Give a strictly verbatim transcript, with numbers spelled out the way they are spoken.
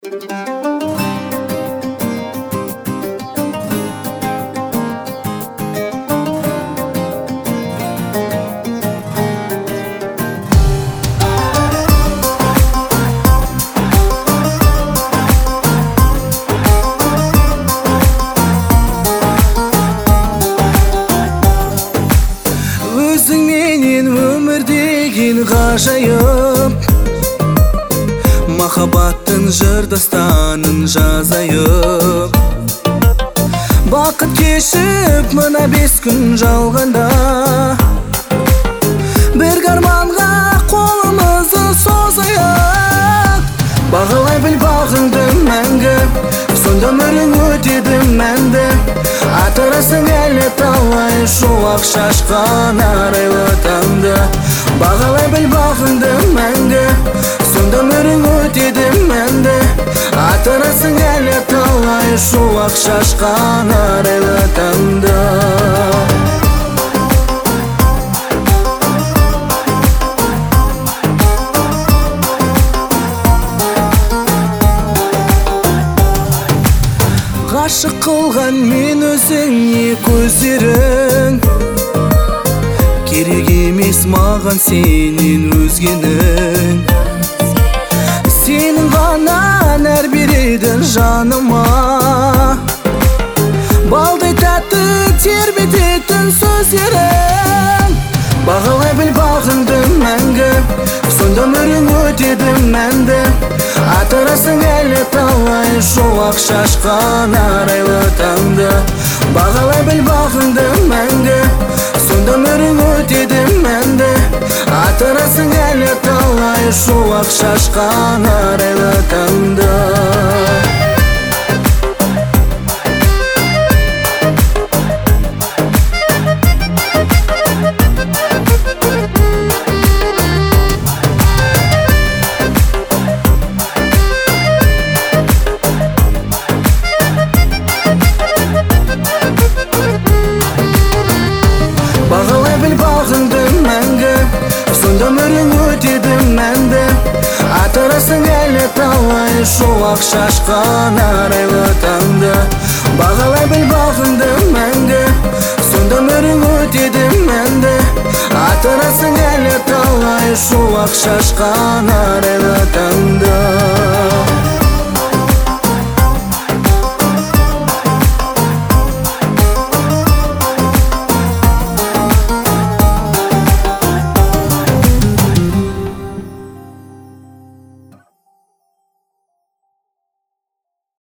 Өзің менен өмір деген ғажайып, махаббаттың жырдастанын жазайық. Бақыт кешіп мына бес күн жалғанда, бір арманға қолымызды созайық. Бағалай біл бағыңды мәңгі, сонда өмірің өтеді мәнді. Атырасың әлі талай шуақ шашқан арайлы таңды. Бағалай біл бағыңды мәңгі, сонда өмірің өтеді мәнді. Атырасың әлі талай шуақ шашқан арайлы таңды. Ғашық қылған мен өзіңе көздерің, керек емес маған сенен өзгенің. Сенің ғана нәр береді жаныма, балдай тәтті тербететін сөздерің. Бағалай біл бағыңды мәңгі, сонда өмірің өтеді мәнді. Атырасың әлі талай шуақ шашқан арайлы таңды. Бағалай біл бағыңды мәңгі, сонда өмірің өтеді мәнді. Атырасың әлі талай шуақ шашқан арайлы таңды. Бағалай біл бағыңды мәңгі, сонда өмірің өтеді мәнді. Атырасың әлі талай шуақ шашқан арайлы таңды. Бағалай біл бағыңды мәңгі, сонда өмірің өтеді мәнді. Атырасың әлі талай шуақ шашқан арайлы таңды.